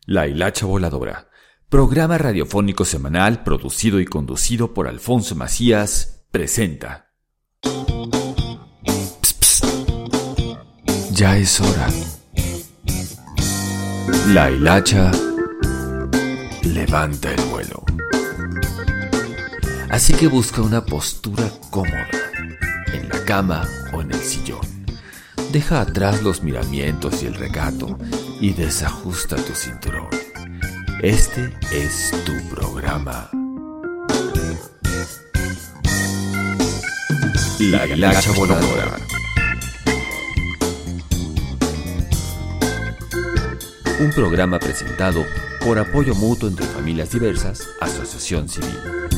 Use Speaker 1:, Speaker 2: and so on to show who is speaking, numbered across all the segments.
Speaker 1: La Hilacha Voladora, programa radiofónico semanal producido y conducido por Alfonso Macías, presenta. Psst, psst. Ya es hora. La Hilacha levanta el vuelo. Así que busca una postura cómoda, en la cama o en el sillón. Deja atrás los miramientos y el recato y desajusta tu cinturón. Este es tu programa. La Hilacha Voladora. Un programa presentado por Apoyo Mutuo entre Familias Diversas, Asociación Civil.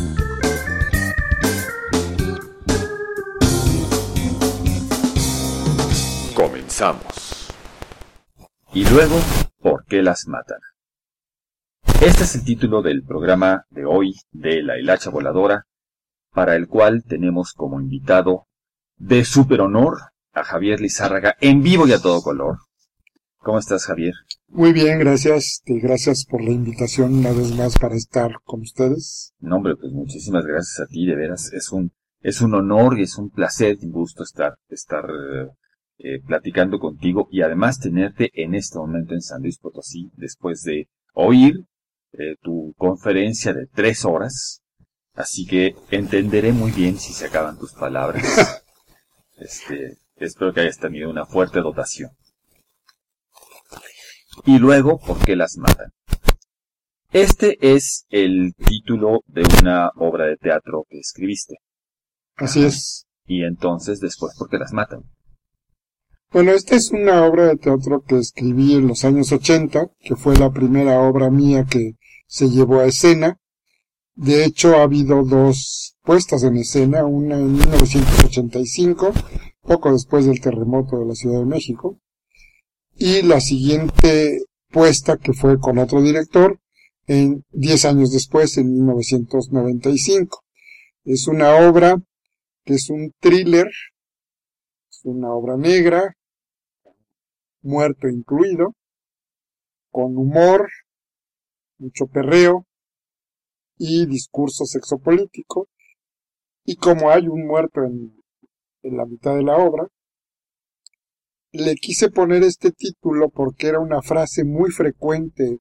Speaker 1: Comenzamos.
Speaker 2: Y luego, ¿por qué las matan? Este es el título del programa de hoy de La Hilacha Voladora, para el cual tenemos como invitado de súper honor a Javier Lizárraga, en vivo y a todo color. ¿Cómo estás, Javier?
Speaker 3: Muy bien, gracias. Gracias por la invitación una vez más para estar con ustedes.
Speaker 2: No, hombre, pues muchísimas gracias a ti, de veras. Es un honor y es un placer y un gusto estar platicando contigo y además tenerte en este momento en San Luis Potosí, después de oír tu conferencia de 3 horas. Así que entenderé muy bien si se acaban tus palabras. Espero que hayas tenido una fuerte dotación. Y luego, ¿por qué las matan? Este es el título de una obra de teatro que escribiste.
Speaker 3: Así es.
Speaker 2: Y entonces, después, ¿por qué las matan?
Speaker 3: Bueno, esta es una obra de teatro que escribí en los años 80, que fue la primera obra mía que se llevó a escena. De hecho, ha habido 2 puestas en escena, una en 1985, poco después del terremoto de la Ciudad de México, y la siguiente puesta, que fue con otro director, 10 años después, en 1995. Es una obra que es un thriller, es una obra negra, muerto incluido, con humor, mucho perreo y discurso sexopolítico. Y como hay un muerto en la mitad de la obra, le quise poner este título porque era una frase muy frecuente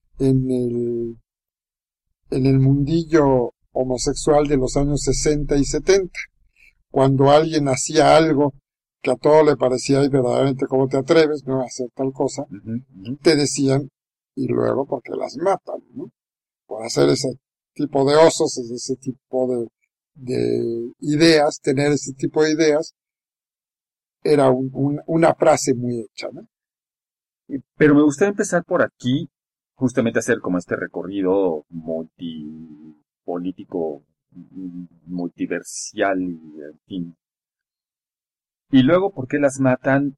Speaker 3: en el mundillo homosexual de los años 60 y 70. Cuando alguien hacía algo que a todo le parecía, y verdaderamente, ¿cómo te atreves, no, a hacer tal cosa? Te decían, y luego, ¿por qué las matan, no? Por hacer ese tipo de osos, ese tipo de ideas, tener ese tipo de ideas, era una frase muy hecha, ¿no?
Speaker 2: Pero me gustaría empezar por aquí, justamente hacer como este recorrido multipolítico, multiversial, en fin. Y luego, ¿por qué las matan?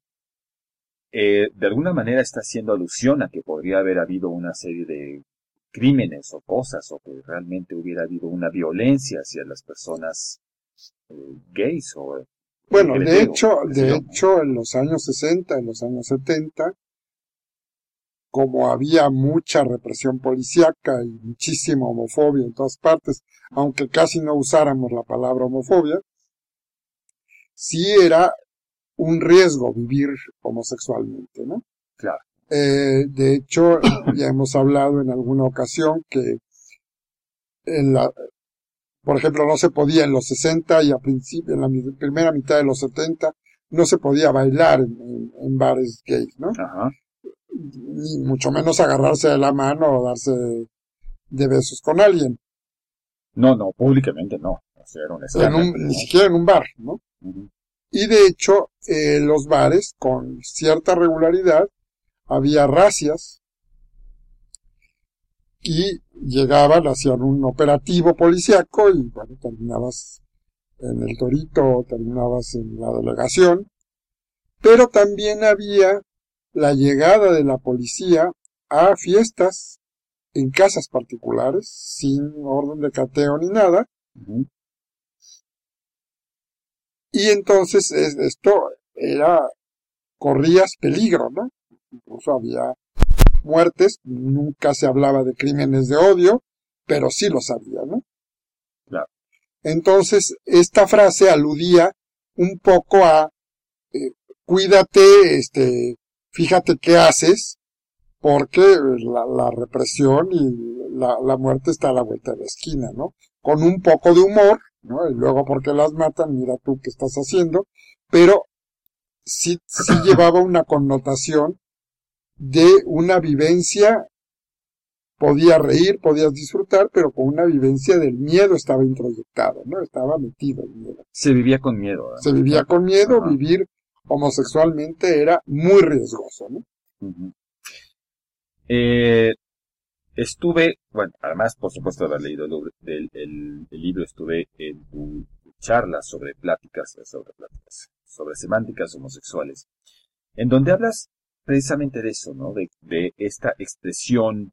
Speaker 2: De alguna manera está haciendo alusión a que podría haber habido una serie de crímenes o cosas, o que realmente hubiera habido una violencia hacia las personas gays o...
Speaker 3: Bueno, de hecho, en los años 60, en los años 70, como había mucha represión policíaca y muchísima homofobia en todas partes, aunque casi no usáramos la palabra homofobia, sí era un riesgo vivir homosexualmente, ¿no?
Speaker 2: Claro.
Speaker 3: De hecho, ya hemos hablado en alguna ocasión que por ejemplo, no se podía en los 60 y en la primera mitad de los 70, no se podía bailar en bares gays, ¿no?
Speaker 2: Ajá.
Speaker 3: Ni mucho menos agarrarse de la mano o darse de besos con alguien.
Speaker 2: No, públicamente no. O sea, era un escándalo,
Speaker 3: Ni siquiera en un bar, ¿no?
Speaker 2: Uh-huh.
Speaker 3: Y de hecho, los bares, con cierta regularidad, había racias y llegaban, hacían un operativo policíaco y bueno, terminabas en el Torito, terminabas en la delegación, pero también había la llegada de la policía a fiestas en casas particulares, sin orden de cateo ni nada.
Speaker 2: Uh-huh.
Speaker 3: Y entonces esto corrías peligro, ¿no? Incluso había muertes, nunca se hablaba de crímenes de odio, pero sí los había, ¿no?
Speaker 2: Claro.
Speaker 3: Entonces, esta frase aludía un poco a cuídate, fíjate qué haces, porque la represión y la muerte está a la vuelta de la esquina, ¿no? Con un poco de humor, ¿no? Y luego porque las matan, mira tú qué estás haciendo, pero sí llevaba una connotación de una vivencia, podías reír, podías disfrutar, pero con una vivencia del miedo estaba introyectado, ¿no? Estaba metido el miedo.
Speaker 2: Se vivía con miedo.
Speaker 3: Se vivía con miedo, vivir homosexualmente era muy riesgoso, ¿no?
Speaker 2: Uh-huh. Bueno, además, por supuesto, de haber leído el libro, estuve en tu charla sobre semánticas homosexuales, en donde hablas precisamente de eso, ¿no? De esta expresión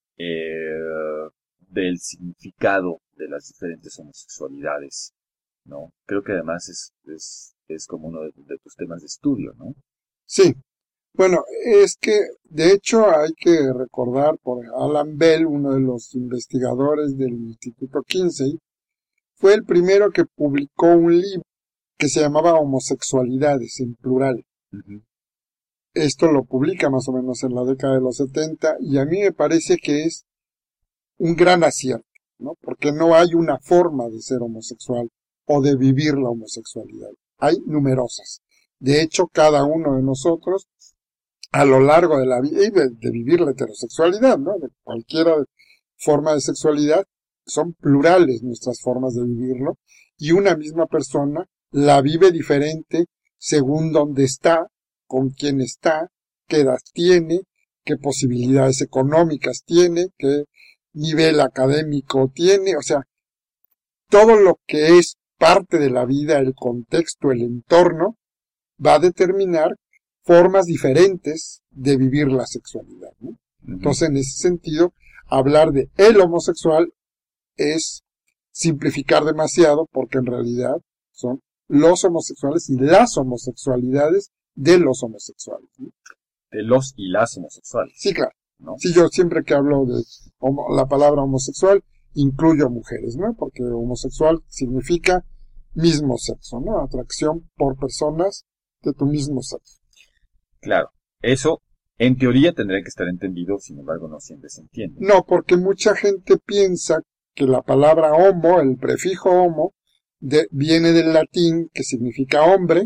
Speaker 2: del significado de las diferentes homosexualidades, ¿no? Creo que además es como uno de tus temas de estudio, ¿no?
Speaker 3: Sí. Bueno, es que de hecho hay que recordar por Alan Bell, uno de los investigadores del Instituto Kinsey, fue el primero que publicó un libro que se llamaba Homosexualidades en plural.
Speaker 2: Uh-huh.
Speaker 3: Esto lo publica más o menos en la década de los 70 y a mí me parece que es un gran acierto, ¿no? Porque no hay una forma de ser homosexual o de vivir la homosexualidad. Hay numerosas. De hecho, cada uno de nosotros, a lo largo de la vida, y de vivir la heterosexualidad, ¿no? De cualquier forma de sexualidad, son plurales nuestras formas de vivirlo, y una misma persona la vive diferente según dónde está, con quién está, qué edad tiene, qué posibilidades económicas tiene, qué nivel académico tiene, o sea, todo lo que es parte de la vida, el contexto, el entorno, va a determinar formas diferentes de vivir la sexualidad, ¿no? Uh-huh. Entonces, en ese sentido, hablar de el homosexual es simplificar demasiado, porque en realidad son los homosexuales y las homosexualidades de los homosexuales, ¿no?
Speaker 2: De los y las homosexuales.
Speaker 3: Sí, claro.
Speaker 2: ¿No?
Speaker 3: Sí, yo siempre que hablo de la palabra homosexual, incluyo a mujeres, ¿no? Porque homosexual significa mismo sexo, ¿no? Atracción por personas de tu mismo sexo.
Speaker 2: Claro, eso en teoría tendría que estar entendido, sin embargo no siempre se entiende.
Speaker 3: No, porque mucha gente piensa que la palabra homo, el prefijo homo, viene del latín que significa hombre,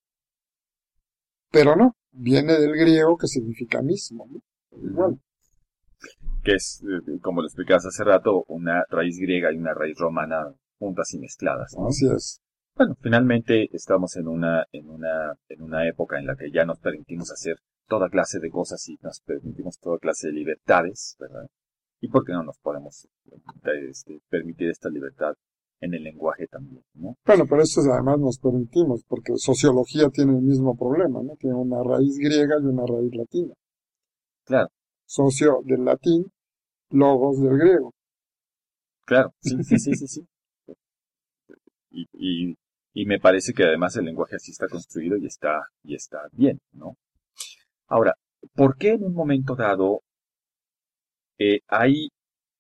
Speaker 3: pero no, viene del griego que significa mismo, ¿no? Igual.
Speaker 2: Que es, como lo explicabas hace rato, una raíz griega y una raíz romana juntas y mezcladas, ¿no?
Speaker 3: Así es.
Speaker 2: Bueno, finalmente estamos en una época en la que ya nos permitimos hacer toda clase de cosas y nos permitimos toda clase de libertades, ¿verdad? ¿Y por qué no nos podemos permitir esta libertad en el lenguaje también, ¿no?
Speaker 3: Bueno, pero eso además nos permitimos, porque sociología tiene el mismo problema, ¿no? Tiene una raíz griega y una raíz latina.
Speaker 2: Claro.
Speaker 3: Socio del latín, logos del griego.
Speaker 2: Claro, sí. Y me parece que además el lenguaje así está construido y está bien, ¿no? Ahora, ¿por qué en un momento dado hay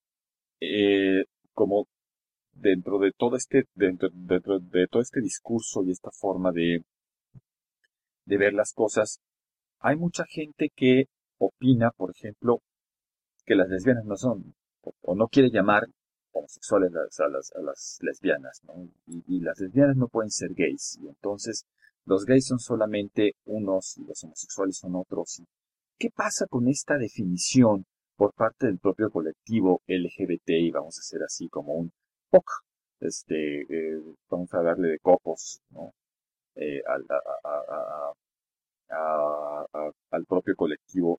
Speaker 2: como dentro de todo este discurso y esta forma de ver las cosas, hay mucha gente que opina, por ejemplo, que las lesbianas no son, o no quiere llamar homosexuales a las lesbianas, ¿no? Y las lesbianas no pueden ser gays, y entonces los gays son solamente unos y los homosexuales son otros. ¿Qué pasa con esta definición por parte del propio colectivo LGBTI? Vamos a hacer así como un POC, vamos a darle de copos, ¿no? Al propio colectivo.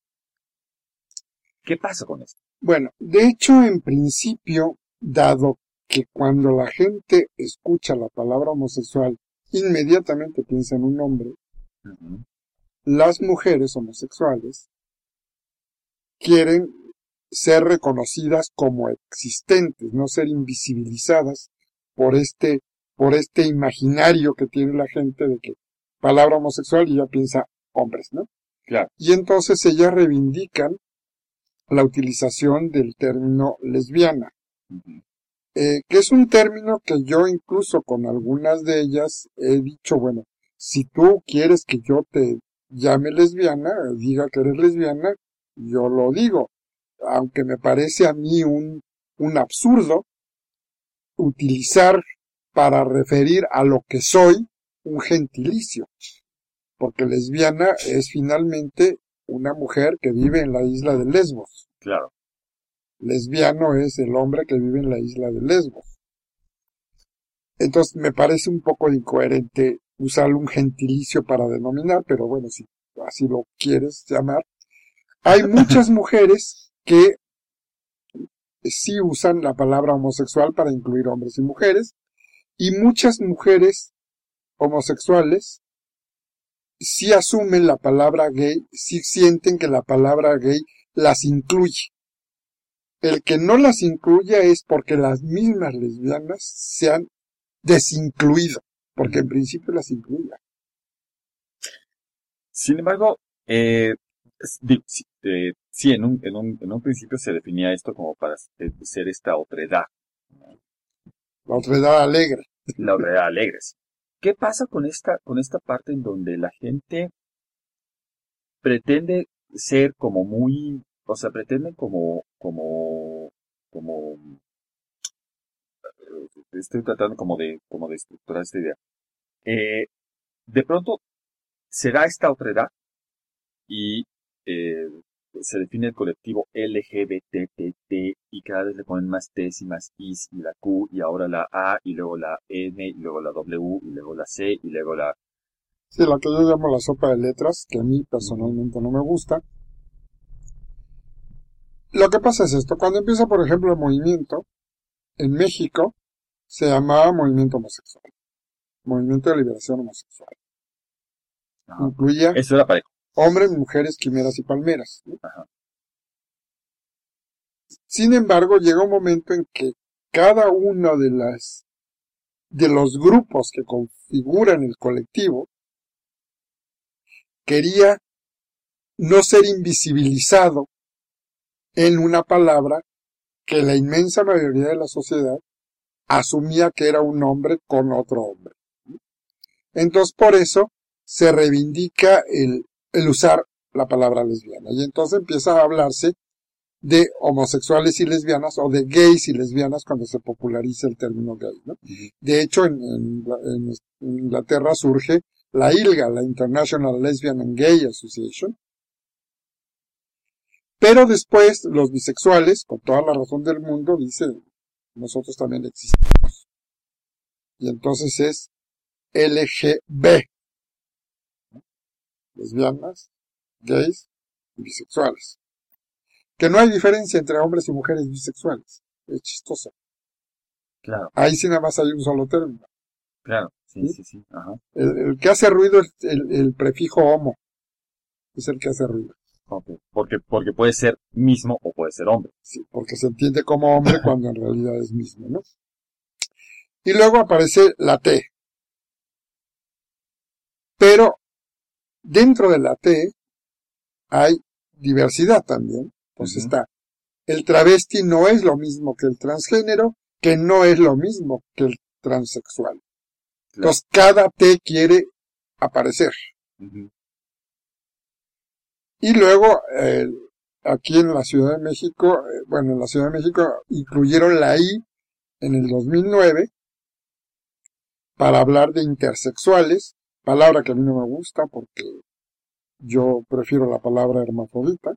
Speaker 2: ¿Qué pasa con esto?
Speaker 3: Bueno, de hecho, en principio, dado que cuando la gente escucha la palabra homosexual, inmediatamente piensa en un hombre, uh-huh. Las mujeres homosexuales quieren ser reconocidas como existentes, no ser invisibilizadas por este imaginario que tiene la gente de que palabra homosexual y ya piensa hombres, ¿no?
Speaker 2: Claro.
Speaker 3: Y entonces ellas reivindican la utilización del término lesbiana,
Speaker 2: Ujú.
Speaker 3: que es un término que yo incluso con algunas de ellas he dicho, bueno, si tú quieres que yo te llame lesbiana, diga que eres lesbiana, yo lo digo, aunque me parece a mí un absurdo utilizar para referir a lo que soy un gentilicio, porque lesbiana es finalmente una mujer que vive en la isla de Lesbos.
Speaker 2: Claro.
Speaker 3: Lesbiano es el hombre que vive en la isla de Lesbos. Entonces me parece un poco incoherente usar un gentilicio para denominar, pero bueno, si así lo quieres llamar. Hay muchas mujeres que sí usan la palabra homosexual para incluir hombres y mujeres, y muchas mujeres homosexuales sí asumen la palabra gay, sí sienten que la palabra gay las incluye. El que no las incluya es porque las mismas lesbianas se han desincluido, porque en principio las incluía.
Speaker 2: Sin embargo, sí, en un principio se definía esto como para ser esta otredad,
Speaker 3: La otredad alegre.
Speaker 2: la otredad alegre. Sí. ¿Qué pasa con esta parte en donde la gente pretende ser como muy, o sea, pretenden estoy tratando como de estructurar esta idea. De pronto se da esta otredad y se define el colectivo LGBTT y cada vez le ponen más T's y más I's y la Q y ahora la A y luego la N y luego la W y luego la C y luego la...
Speaker 3: Sí, la que yo llamo la sopa de letras, que a mí personalmente no me gusta. Lo que pasa es esto, cuando empieza por ejemplo el movimiento, en México se llamaba movimiento homosexual, movimiento de liberación homosexual.
Speaker 2: Ajá.
Speaker 3: Incluía
Speaker 2: Eso era parejo.
Speaker 3: hombres, mujeres, quimeras y palmeras, ¿no?
Speaker 2: Ajá.
Speaker 3: Sin embargo, llega un momento en que cada uno de los grupos que configuran el colectivo quería no ser invisibilizado en una palabra que la inmensa mayoría de la sociedad asumía que era un hombre con otro hombre. Entonces, por eso se reivindica el usar la palabra lesbiana. Y entonces empieza a hablarse de homosexuales y lesbianas o de gays y lesbianas cuando se populariza el término gay, ¿no? De hecho, en Inglaterra surge la ILGA, la International Lesbian and Gay Association. Pero después los bisexuales, con toda la razón del mundo, dicen, nosotros también existimos. Y entonces es LGB. Lesbianas, gays y bisexuales. Que no hay diferencia entre hombres y mujeres bisexuales. Es chistoso.
Speaker 2: Claro,
Speaker 3: Ahí sí nada más hay un solo término.
Speaker 2: claro. Sí,
Speaker 3: ¿Sí?
Speaker 2: sí, sí. Ajá.
Speaker 3: El que hace ruido es el prefijo homo. Es el que hace ruido.
Speaker 2: Okay. Porque puede ser mismo o puede ser hombre.
Speaker 3: Sí, porque se entiende como hombre cuando en realidad es mismo, ¿no? Y luego aparece la T. Pero dentro de la T hay diversidad también. Pues está. El travesti no es lo mismo que el transgénero, que no es lo mismo que el transexual.
Speaker 2: Claro.
Speaker 3: Entonces cada T quiere aparecer.
Speaker 2: Ujú.
Speaker 3: Y luego, aquí en la Ciudad de México, en la Ciudad de México incluyeron la I en el 2009 para hablar de intersexuales, palabra que a mí no me gusta porque yo prefiero la palabra hermafrodita.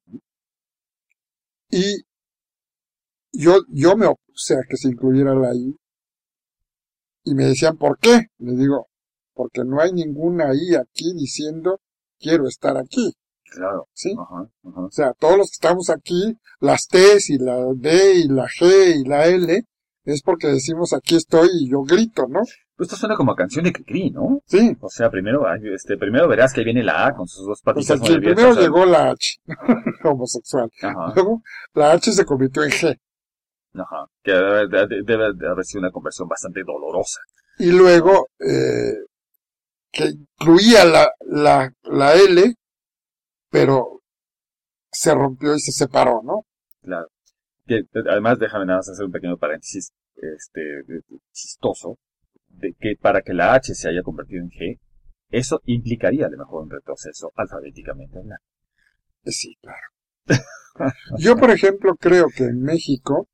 Speaker 3: Y yo me opuse a que se incluyera la I y me decían, ¿por qué? Le digo, porque no hay ninguna I aquí diciendo quiero estar aquí.
Speaker 2: Claro.
Speaker 3: ¿Sí?
Speaker 2: Ajá, ajá.
Speaker 3: O sea, todos los que estamos aquí, las T's y la D y la G y la L, es porque decimos aquí estoy y yo grito, ¿no?
Speaker 2: Pues esto suena como a canción de Cricri, ¿no?
Speaker 3: Sí.
Speaker 2: O sea, primero verás que ahí viene la A con sus dos
Speaker 3: Pues
Speaker 2: patitas
Speaker 3: aquí
Speaker 2: muy abiertas.
Speaker 3: primero llegó la H, homosexual.
Speaker 2: Ajá,
Speaker 3: Luego la H se convirtió en G.
Speaker 2: ajá. Que debe de haber sido una conversión bastante dolorosa.
Speaker 3: Y luego, que incluía la L, pero se rompió y se separó, ¿no?
Speaker 2: Claro. Además, déjame nada más hacer un pequeño paréntesis, chistoso, de que para que la H se haya convertido en G, eso implicaría a lo mejor un retroceso alfabéticamente hablando.
Speaker 3: Sí, claro. Yo, por ejemplo, creo que en México,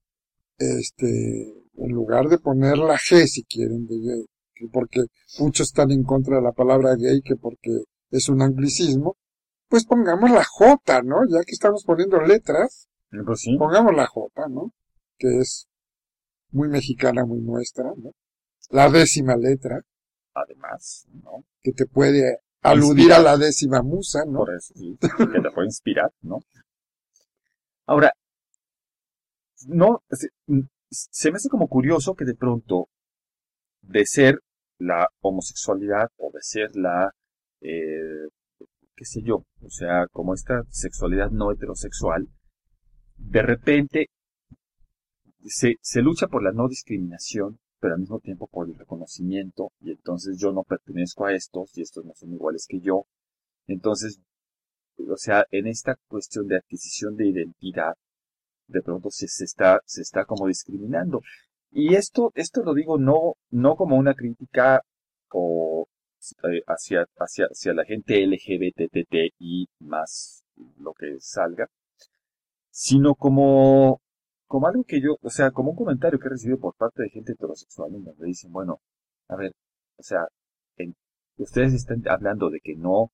Speaker 3: en lugar de poner la G, si quieren, porque muchos están en contra de la palabra gay, que porque es un anglicismo, pues pongamos la J, ¿no? Ya que estamos poniendo letras,
Speaker 2: Pues sí.
Speaker 3: pongamos la J, ¿no? Que es muy mexicana, muy nuestra, ¿no? La 10ª letra,
Speaker 2: Además, ¿no?
Speaker 3: que te puede aludir
Speaker 2: Inspirar.
Speaker 3: a la 10ª musa, ¿no?
Speaker 2: Por eso, sí, que te puede inspirar, ¿no? Ahora, no, se me hace como curioso que de pronto, de ser la homosexualidad o de ser la, qué sé yo, o sea, como esta sexualidad no heterosexual, de repente se lucha por la no discriminación, pero al mismo tiempo por el reconocimiento, y entonces yo no pertenezco a estos, y estos no son iguales que yo. Entonces, o sea, en esta cuestión de adquisición de identidad, de pronto se está como discriminando. Y esto lo digo no como una crítica o hacia la gente LGBTTI más lo que salga, sino como algo que yo, o sea, como un comentario que he recibido por parte de gente heterosexual en donde dicen, bueno, a ver, o sea, ustedes están hablando de que no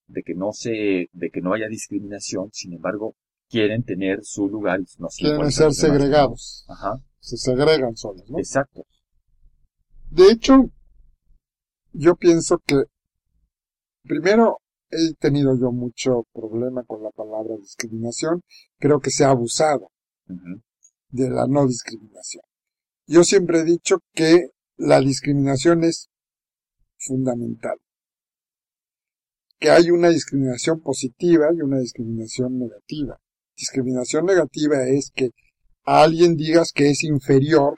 Speaker 2: haya discriminación, sin embargo, quieren tener su lugar y no se
Speaker 3: Quieren
Speaker 2: iguales a
Speaker 3: ser
Speaker 2: los demás, ¿no?
Speaker 3: segregados.
Speaker 2: Ajá,
Speaker 3: Se segregan solos, ¿no?
Speaker 2: exacto.
Speaker 3: De hecho, yo pienso que, primero, he tenido yo mucho problema con la palabra discriminación. Creo que se ha abusado
Speaker 2: Ujú.
Speaker 3: de la no discriminación. Yo siempre he dicho que la discriminación es fundamental. Que hay una discriminación positiva y una discriminación negativa. Discriminación negativa es que a alguien digas que es inferior,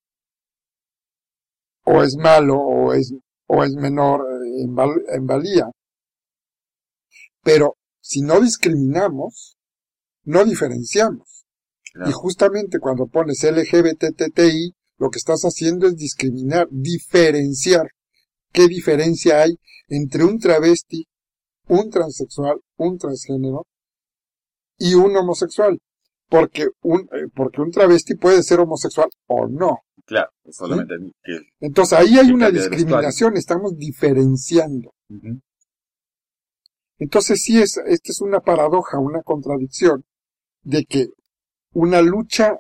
Speaker 3: o es malo, o es menor en valía. Pero si no discriminamos, no diferenciamos.
Speaker 2: Claro.
Speaker 3: Y justamente cuando pones LGBTTI, lo que estás haciendo es discriminar, diferenciar. ¿Qué diferencia hay entre un travesti, un transexual, un transgénero y un homosexual? Porque un travesti puede ser homosexual o no.
Speaker 2: Claro, solamente que...
Speaker 3: Entonces ahí hay
Speaker 2: que
Speaker 3: una
Speaker 2: cambia de
Speaker 3: discriminación, estamos diferenciando.
Speaker 2: Ujú.
Speaker 3: Entonces sí esta es una paradoja, una contradicción, de que una lucha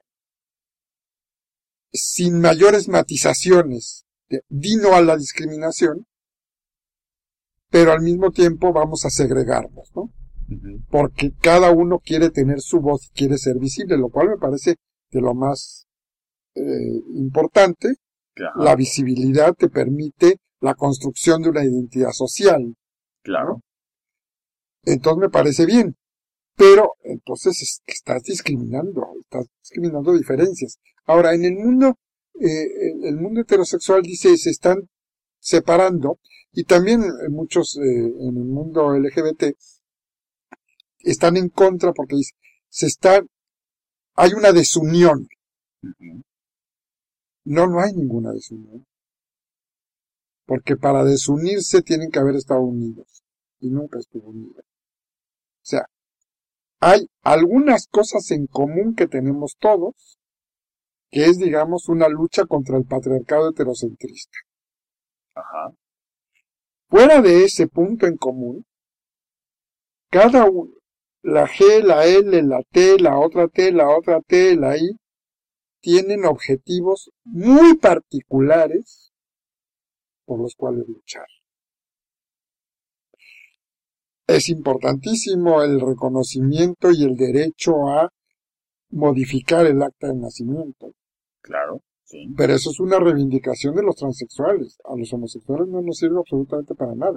Speaker 3: sin mayores matizaciones, di no a la discriminación, pero al mismo tiempo vamos a segregarnos, ¿no?
Speaker 2: Ujú.
Speaker 3: Porque cada uno quiere tener su voz y quiere ser visible, lo cual me parece de lo más importante.
Speaker 2: Ajá.
Speaker 3: La visibilidad te permite la construcción de una identidad social.
Speaker 2: Claro.
Speaker 3: Entonces me parece bien. Pero entonces estás discriminando diferencias. Ahora, en el mundo heterosexual dice se están separando, y también muchos en el mundo LGBT están en contra porque dice, hay una desunión.
Speaker 2: Ujú.
Speaker 3: No hay ninguna desunión. Porque para desunirse tienen que haber estado unidos. Y nunca estuvo unido. O sea, hay algunas cosas en común que tenemos todos, que es, digamos, una lucha contra el patriarcado heterocentrista.
Speaker 2: Ajá.
Speaker 3: Fuera de ese punto en común, cada uno, la G, la L, la T, la otra T, la I, tienen objetivos muy particulares por los cuales luchar. Es importantísimo el reconocimiento y el derecho a modificar el acta de nacimiento.
Speaker 2: Claro, sí.
Speaker 3: Pero eso es una reivindicación de los transexuales. A los homosexuales no nos sirve absolutamente para nada.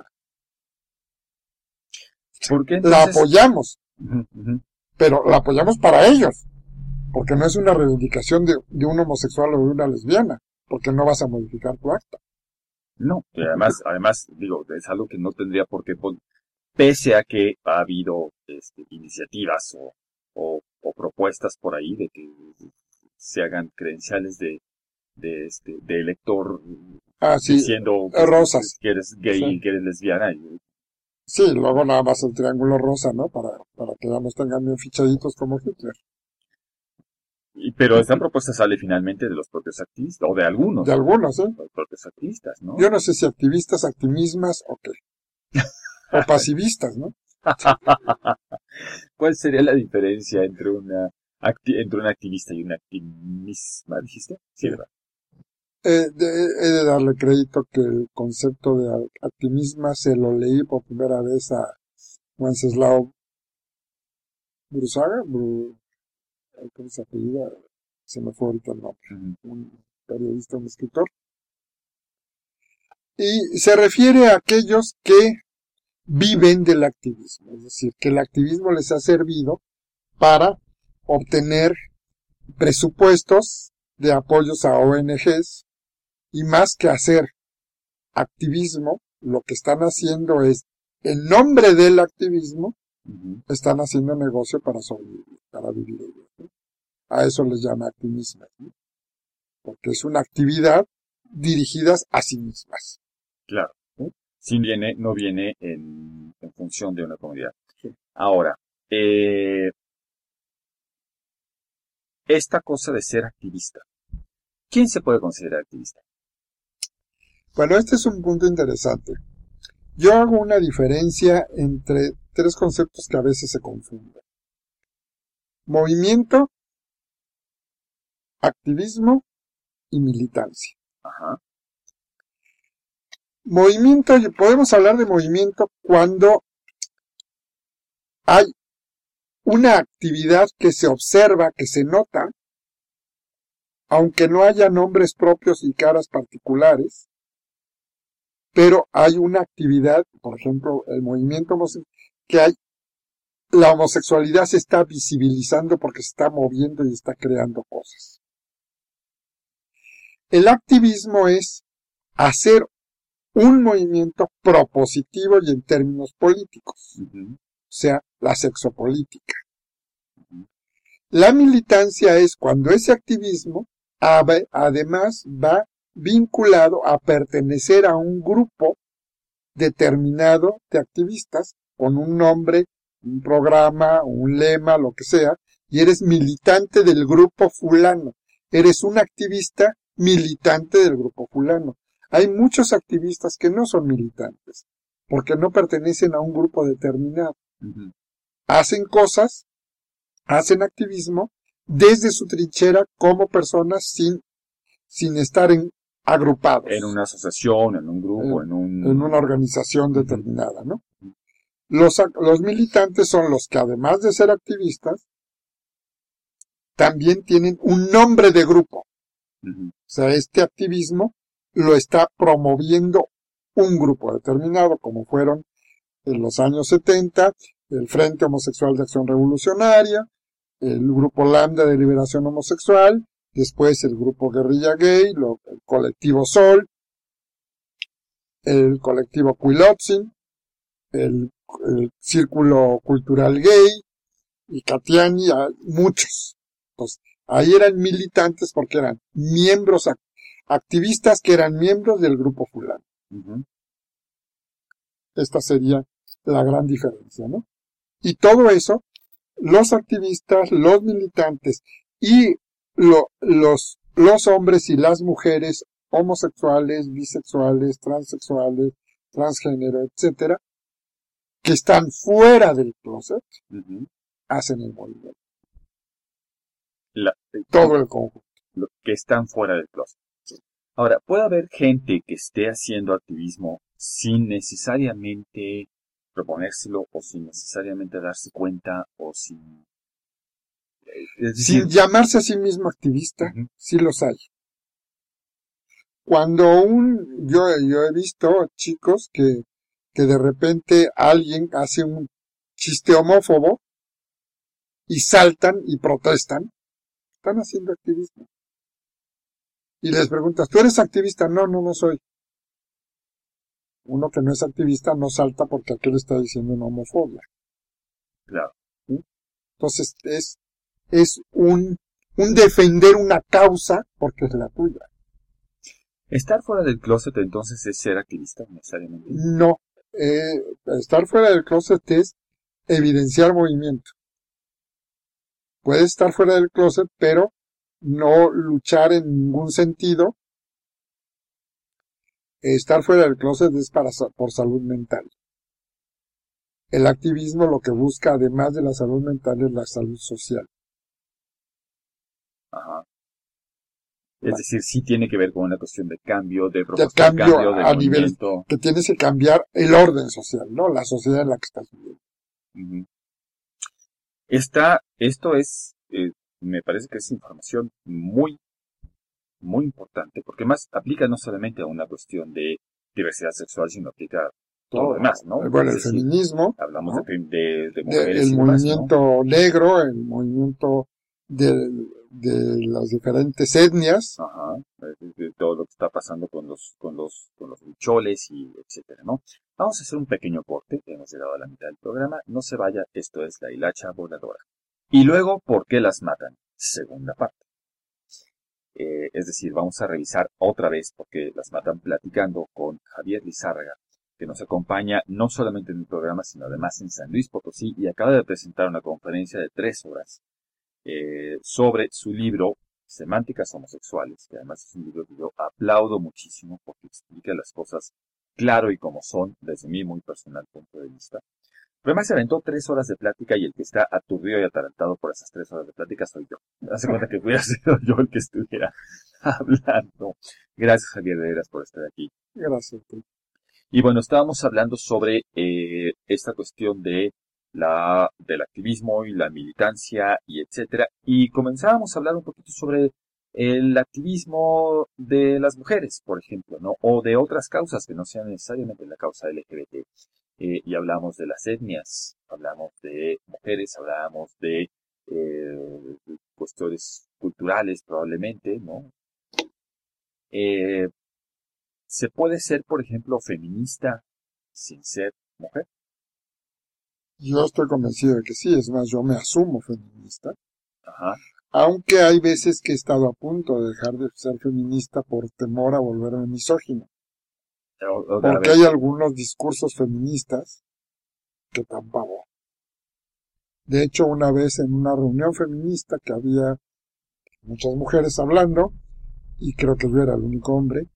Speaker 2: ¿Por qué
Speaker 3: La
Speaker 2: entonces?
Speaker 3: apoyamos,
Speaker 2: Ujú, ujú.
Speaker 3: pero la apoyamos para ellos. Porque no es una reivindicación de un homosexual o de una lesbiana. Porque no vas a modificar tu acta.
Speaker 2: No, y además, digo, es algo que no tendría por qué pese a que ha habido iniciativas o propuestas por ahí de que se hagan credenciales de elector
Speaker 3: Sí,
Speaker 2: diciendo
Speaker 3: rosas.
Speaker 2: que eres gay
Speaker 3: Sí.
Speaker 2: y que eres lesbiana.
Speaker 3: Sí, luego nada más el triángulo rosa, ¿no? Para que ya nos tengan bien fichaditos como Hitler.
Speaker 2: Pero esta propuesta sale finalmente de los propios activistas, o de algunos
Speaker 3: De algunos, ¿eh?
Speaker 2: los propios activistas, ¿no?
Speaker 3: Yo no sé si activistas, activismas o qué. O pasivistas, ¿no?
Speaker 2: ¿Cuál sería la diferencia entre entre un activista y una activisma, dijiste? Sí, ¿verdad?
Speaker 3: He de darle crédito que el concepto de activismo se lo leí por primera vez a Wenceslao Brusaga, ¿cómo se apellida? Se me fue ahorita el nombre. Un periodista, un escritor. Y se refiere a aquellos que viven del activismo, es decir, que el activismo les ha servido para obtener presupuestos de apoyos a ONGs y más que hacer activismo, lo que están haciendo es, en nombre del activismo, están haciendo negocio para sobrevivir, para vivir ellos, ¿no? A eso les llama activismo, ¿no? Porque es una actividad dirigida a sí mismas.
Speaker 2: Claro. No viene en función de una comunidad.
Speaker 3: Sí.
Speaker 2: Ahora, esta cosa de ser activista, ¿quién se puede considerar activista?
Speaker 3: Bueno, este es un punto interesante. Yo hago una diferencia entre tres conceptos que a veces se confunden. Movimiento, activismo y militancia.
Speaker 2: Ajá.
Speaker 3: Movimiento, podemos hablar de movimiento cuando hay una actividad que se observa, que se nota, aunque no haya nombres propios y caras particulares, pero hay una actividad, por ejemplo, el movimiento homosexual, que hay, la homosexualidad se está visibilizando porque se está moviendo y está creando cosas. El activismo es hacer un movimiento propositivo y en términos políticos, o sea, la sexopolítica. La militancia es cuando ese activismo además va vinculado a pertenecer a un grupo determinado de activistas con un nombre, un programa, un lema, lo que sea, y eres militante del grupo fulano. Eres un activista militante del grupo fulano. Hay muchos activistas que no son militantes, porque no pertenecen a un grupo determinado. Hacen cosas, hacen activismo desde su trinchera como personas sin estar agrupados.
Speaker 2: En una asociación, en un grupo, en
Speaker 3: una organización determinada, ¿no? Los militantes son los que, además de ser activistas, también tienen un nombre de grupo. O sea, este activismo lo está promoviendo un grupo determinado, como fueron en los años 70, el Frente Homosexual de Acción Revolucionaria, el Grupo Lambda de Liberación Homosexual, después el Grupo Guerrilla Gay, el Colectivo Sol, el Colectivo Cuilotzin, el Círculo Cultural Gay, y Catiani, muchos. Entonces, ahí eran militantes porque eran miembros, activistas que eran miembros del grupo fulano. Esta sería la gran diferencia, ¿no? Y todo eso, los activistas, los militantes y los hombres y las mujeres homosexuales, bisexuales, transexuales, transgénero, etcétera, que están fuera del closet, hacen el movimiento. Todo el conjunto.
Speaker 2: Que están fuera del closet. Ahora, puede haber gente que esté haciendo activismo sin necesariamente proponérselo o sin necesariamente darse cuenta o sin... Es decir,
Speaker 3: sin llamarse a sí mismo activista, sí los hay. Cuando yo he visto chicos que de repente alguien hace un chiste homófobo y saltan y protestan, están haciendo activismo. Y les preguntas, ¿tú eres activista? No soy. Uno que no es activista no salta porque aquel está diciendo una homofobia.
Speaker 2: Claro.
Speaker 3: Entonces es un defender una causa porque es la tuya.
Speaker 2: ¿Estar fuera del closet entonces es ser activista necesariamente?
Speaker 3: No, estar fuera del closet es evidenciar movimiento. Puedes estar fuera del closet, pero no luchar en ningún sentido. Estar fuera del closet es por salud mental. El activismo lo que busca, además de la salud mental, es la salud social.
Speaker 2: Ajá. Es decir, sí tiene que ver con una cuestión de cambio, de
Speaker 3: De
Speaker 2: propuesta de
Speaker 3: cambio
Speaker 2: cambio, de
Speaker 3: a nivel
Speaker 2: movimiento.
Speaker 3: que tienes que cambiar el orden social, ¿no? La sociedad en la que estás viviendo.
Speaker 2: Ujú. Esto es, me parece que es información muy, muy importante, porque más aplica no solamente a una cuestión de diversidad sexual, sino aplica a todo lo demás, ¿no?
Speaker 3: Bueno,
Speaker 2: Es
Speaker 3: el
Speaker 2: decir,
Speaker 3: feminismo,
Speaker 2: hablamos
Speaker 3: ¿no?
Speaker 2: de mujeres
Speaker 3: El
Speaker 2: y demás, ¿no?
Speaker 3: movimiento negro, el movimiento de las diferentes etnias.
Speaker 2: Ajá, de todo lo que está pasando con los huicholes y etcétera, ¿no? Vamos a hacer un pequeño corte, hemos llegado a la mitad del programa, no se vaya, esto es La Hilacha Voladora. Y luego, ¿por qué las matan? Segunda parte. Es decir, vamos a revisar otra vez por qué las matan platicando con Javier Lizárraga, que nos acompaña no solamente en el programa, sino además en San Luis Potosí y acaba de presentar una conferencia de 3 horas sobre su libro Semánticas Homosexuales, que además es un libro que yo aplaudo muchísimo porque explica las cosas claro y como son desde mi muy personal punto de vista. Pero además se aventó 3 horas de plática y el que está aturdido y atarantado por esas 3 horas de plática soy yo. Hace cuenta que hubiera sido yo el que estuviera hablando. Gracias, Javier, de veras por estar aquí.
Speaker 3: Gracias.
Speaker 2: Y bueno, estábamos hablando sobre esta cuestión del activismo y la militancia y etcétera. Y comenzábamos a hablar un poquito sobre el activismo de las mujeres, por ejemplo, ¿no? O de otras causas que no sean necesariamente la causa LGBT. Y hablamos de las etnias, hablamos de mujeres, hablamos de cuestiones culturales probablemente, ¿no? ¿Se puede ser, por ejemplo, feminista sin ser mujer?
Speaker 3: Yo estoy convencido de que sí, es más, yo me asumo feminista,
Speaker 2: Ajá.
Speaker 3: aunque hay veces que he estado a punto de dejar de ser feminista por temor a volverme misógino, porque hay algunos discursos feministas que tan pavo. De hecho, una vez en una reunión feminista que había muchas mujeres hablando, y creo que yo era el único hombre,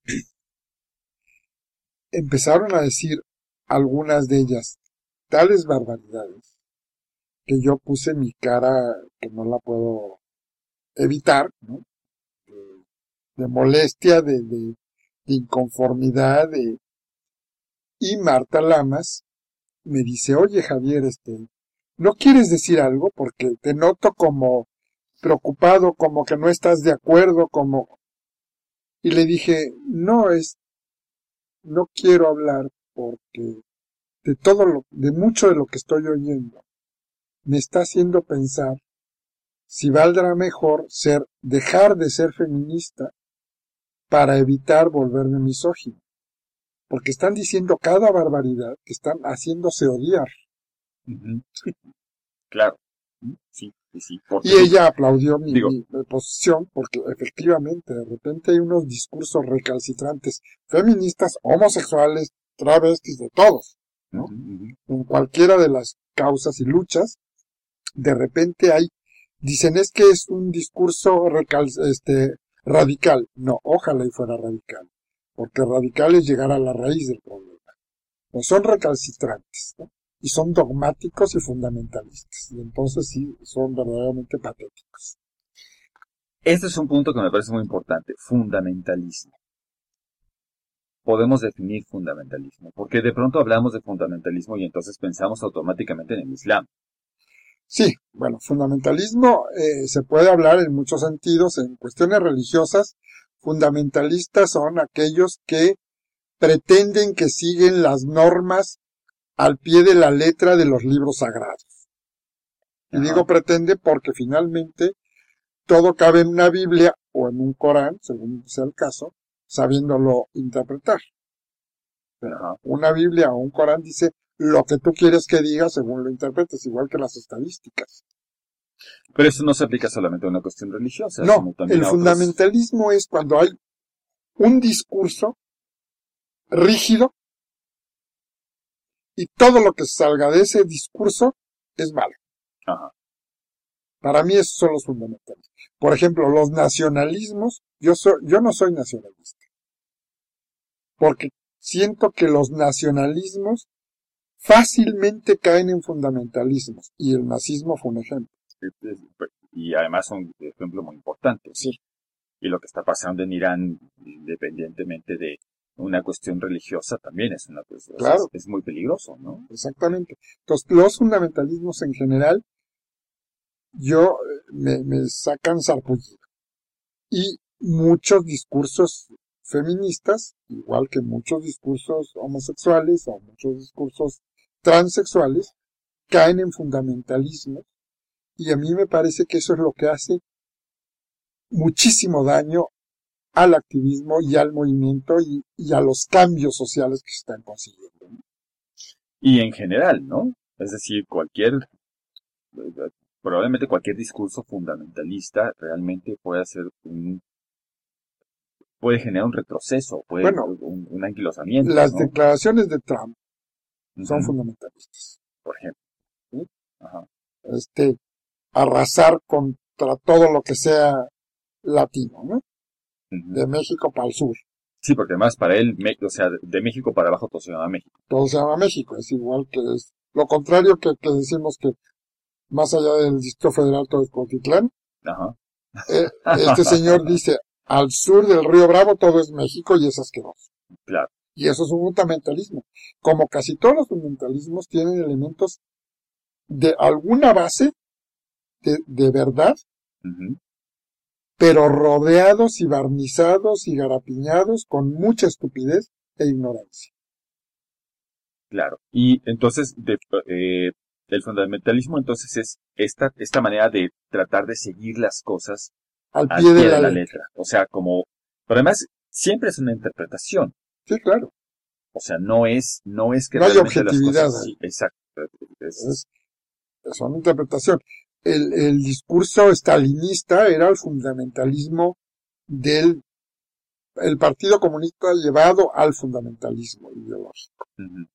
Speaker 3: empezaron a decir algunas de ellas tales barbaridades que yo puse mi cara, que no la puedo evitar, ¿no? De molestia, de inconformidad, y Marta Lamas me dice, oye Javier, ¿no quieres decir algo? Porque te noto como preocupado, como que no estás de acuerdo, como... Y le dije, no quiero hablar porque de mucho de lo que estoy oyendo, me está haciendo pensar si valdrá mejor dejar de ser feminista para evitar volverme misógino. Porque están diciendo cada barbaridad que están haciéndose odiar.
Speaker 2: Uh-huh. Claro. Sí.
Speaker 3: Y ella aplaudió mi posición porque efectivamente de repente hay unos discursos recalcitrantes, feministas, homosexuales, travestis, de todos, ¿no? Uh-huh. En cualquiera de las causas y luchas, de repente dicen es que es un discurso radical. No, ojalá y fuera radical, porque radical es llegar a la raíz del problema. No son recalcitrantes, ¿no? Y son dogmáticos y fundamentalistas. Y entonces sí, son verdaderamente patéticos.
Speaker 2: Este es un punto que me parece muy importante. Fundamentalismo. Podemos definir fundamentalismo. Porque de pronto hablamos de fundamentalismo y entonces pensamos automáticamente en el Islam.
Speaker 3: Sí, bueno, fundamentalismo se puede hablar en muchos sentidos. En cuestiones religiosas, fundamentalistas son aquellos que pretenden que siguen las normas al pie de la letra de los libros sagrados. Y digo pretende porque finalmente todo cabe en una Biblia o en un Corán, según sea el caso, sabiéndolo interpretar.
Speaker 2: Ajá.
Speaker 3: Una Biblia o un Corán dice lo que tú quieres que diga según lo interpretes, igual que las estadísticas.
Speaker 2: Pero eso no se aplica solamente a una cuestión religiosa, sino
Speaker 3: No,
Speaker 2: también
Speaker 3: el
Speaker 2: a otros.
Speaker 3: fundamentalismo es cuando hay un discurso rígido y todo lo que salga de ese discurso es malo.
Speaker 2: Ajá.
Speaker 3: Para mí esos son los fundamentalismos. Por ejemplo, los nacionalismos, yo no soy nacionalista, porque siento que los nacionalismos fácilmente caen en fundamentalismos, y el nazismo fue un ejemplo.
Speaker 2: Y además son ejemplos muy importantes.
Speaker 3: Sí,
Speaker 2: Y lo que está pasando en Irán, independientemente de una cuestión religiosa, también es una cuestión.
Speaker 3: claro,
Speaker 2: Es muy peligroso, ¿no?
Speaker 3: exactamente. Entonces, los fundamentalismos en general, me sacan sarpullido. Y muchos discursos feministas, igual que muchos discursos homosexuales o muchos discursos transexuales, caen en fundamentalismo, y a mí me parece que eso es lo que hace muchísimo daño al activismo y al movimiento y a los cambios sociales que se están consiguiendo, ¿no?
Speaker 2: Y en general, ¿no? Es decir, probablemente cualquier discurso fundamentalista realmente puede generar un retroceso,
Speaker 3: Bueno,
Speaker 2: un anquilosamiento,
Speaker 3: las
Speaker 2: ¿no?
Speaker 3: declaraciones de Trump son
Speaker 2: Ujú.
Speaker 3: fundamentalistas.
Speaker 2: Por ejemplo.
Speaker 3: ¿Sí?
Speaker 2: Ajá.
Speaker 3: Arrasar contra todo lo que sea latino, ¿no?
Speaker 2: Ujú.
Speaker 3: De México para el sur.
Speaker 2: Sí, porque además para él, o sea, de México para abajo todo se llama México.
Speaker 3: Todo se llama México, es igual que es lo contrario que decimos que más allá del Distrito Federal todo es Cuautitlán.
Speaker 2: Ajá.
Speaker 3: Este señor dice, al sur del Río Bravo todo es México y es asqueroso.
Speaker 2: Claro.
Speaker 3: Y eso es un fundamentalismo. Como casi todos los fundamentalismos tienen elementos de alguna base de verdad,
Speaker 2: Ujú.
Speaker 3: pero rodeados y barnizados y garapiñados con mucha estupidez e ignorancia.
Speaker 2: Claro. Y entonces, el fundamentalismo entonces es esta manera de tratar de seguir las cosas
Speaker 3: Al
Speaker 2: al
Speaker 3: pie
Speaker 2: pie
Speaker 3: de
Speaker 2: de
Speaker 3: la
Speaker 2: la
Speaker 3: letra.
Speaker 2: letra. O sea, pero además siempre es una interpretación.
Speaker 3: Sí, claro.
Speaker 2: O sea, no es que
Speaker 3: No hay
Speaker 2: realmente las
Speaker 3: objetividad
Speaker 2: cosas.
Speaker 3: ahí.
Speaker 2: Sí, exacto.
Speaker 3: Es una interpretación. El discurso stalinista era el fundamentalismo el Partido Comunista llevado al fundamentalismo ideológico.
Speaker 2: Ujú.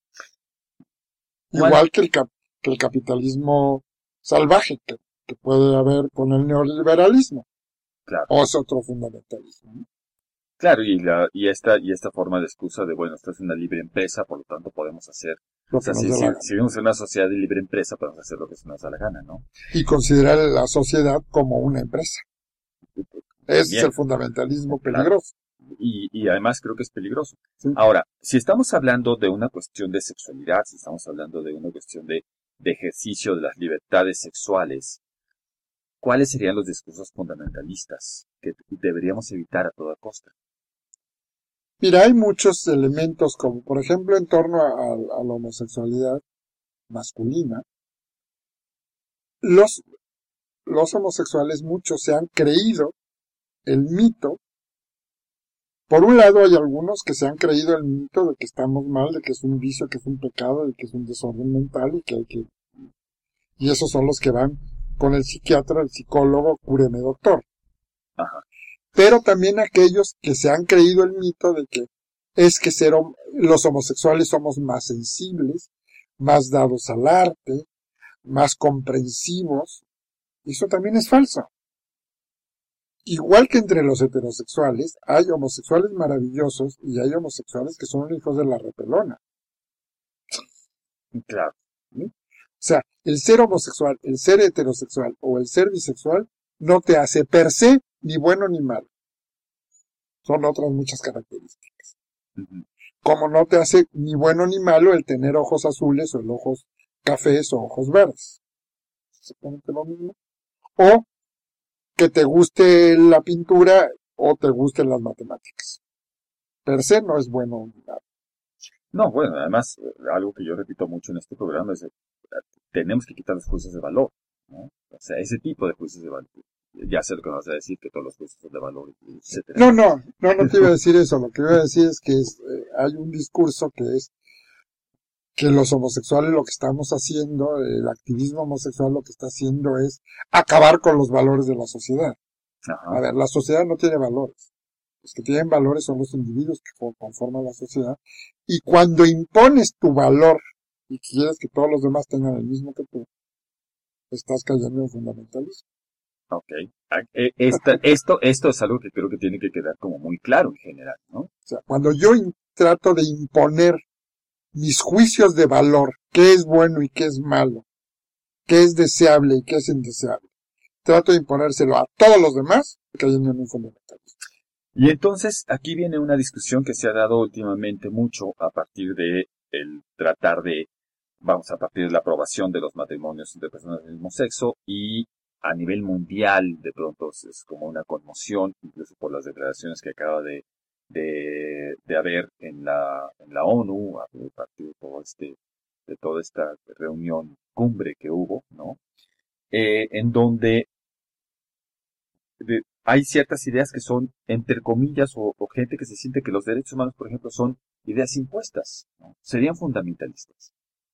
Speaker 3: Igual que el capitalismo salvaje que puede haber con el neoliberalismo.
Speaker 2: Claro.
Speaker 3: O es otro fundamentalismo, ¿no?
Speaker 2: Claro, y esta forma de excusa de, bueno, esto es una libre empresa, por lo tanto podemos hacer.
Speaker 3: Lo
Speaker 2: O sea,
Speaker 3: que nos
Speaker 2: si
Speaker 3: dé la gana.
Speaker 2: vivimos en una sociedad de libre empresa, podemos hacer lo que se nos da la gana, ¿no?
Speaker 3: Y considerar la sociedad como una empresa. Ese
Speaker 2: Bien.
Speaker 3: es el fundamentalismo
Speaker 2: Claro.
Speaker 3: peligroso.
Speaker 2: Y además creo que es peligroso.
Speaker 3: Sí.
Speaker 2: Ahora, si estamos hablando de una cuestión de sexualidad, si estamos hablando de una cuestión de ejercicio de las libertades sexuales, ¿cuáles serían los discursos fundamentalistas que deberíamos evitar a toda costa?
Speaker 3: Mira, hay muchos elementos como, por ejemplo, en torno a la homosexualidad masculina. Los homosexuales, muchos se han creído el mito. Por un lado hay algunos que se han creído el mito de que estamos mal, de que es un vicio, que es un pecado, de que es un desorden mental y esos son los que van con el psiquiatra, el psicólogo, cúreme doctor.
Speaker 2: Ajá.
Speaker 3: Pero también aquellos que se han creído el mito de que es que los homosexuales somos más sensibles, más dados al arte, más comprensivos. Eso también es falso. Igual que entre los heterosexuales, hay homosexuales maravillosos y hay homosexuales que son hijos de la repelona.
Speaker 2: Claro.
Speaker 3: O sea, el ser homosexual, el ser heterosexual o el ser bisexual no te hace per se ni bueno ni malo. Son otras muchas características.
Speaker 2: Ujú.
Speaker 3: Como no te hace ni bueno ni malo el tener ojos azules o el ojos cafés o ojos verdes. Exactamente lo mismo. O que te guste la pintura o te gusten las matemáticas. Per se no es bueno ni malo.
Speaker 2: No, bueno, además, algo que yo repito mucho en este programa es tenemos que quitar los juicios de valor, ¿no? O sea, ese tipo de juicios de valor. Ya sé lo que me vas a decir, que todos los juicios son de valor, etcétera.
Speaker 3: No te iba a decir eso. Lo que iba a decir es que hay un discurso que es que los homosexuales lo que estamos haciendo, el activismo homosexual lo que está haciendo es acabar con los valores de la sociedad.
Speaker 2: Ajá.
Speaker 3: A ver, la sociedad no tiene valores. Los que tienen valores son los individuos que conforman la sociedad. Y cuando impones tu valor y quieres que todos los demás tengan el mismo que tú, estás cayendo en fundamentalismo.
Speaker 2: Ok. Esto es algo que creo que tiene que quedar como muy claro en general, ¿no?
Speaker 3: O sea, cuando yo trato de imponer mis juicios de valor, qué es bueno y qué es malo, qué es deseable y qué es indeseable, trato de imponérselo a todos los demás, cayendo en un fundamentalismo.
Speaker 2: Y entonces aquí viene una discusión que se ha dado últimamente mucho a partir de el tratar de, a partir de la aprobación de los matrimonios entre personas del mismo sexo, y a nivel mundial de pronto es como una conmoción, incluso por las declaraciones que acaba de haber en la ONU a partir de toda esta reunión cumbre que hubo, ¿no? En donde hay ciertas ideas que son, entre comillas, o gente que se siente que los derechos humanos, por ejemplo, son ideas impuestas, ¿no? Serían fundamentalistas.